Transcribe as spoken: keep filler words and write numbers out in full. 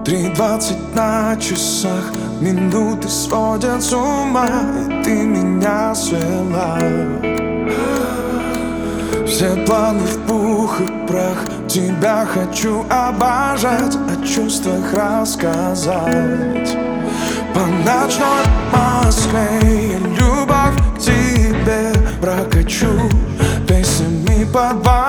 Три двадцать на часах, минуты сводят с ума, и ты меня свела. Все планы в пух и прах, тебя хочу обожать, о чувствах рассказать. По ночной Москве я любовь к тебе прокачу, песнями подвал.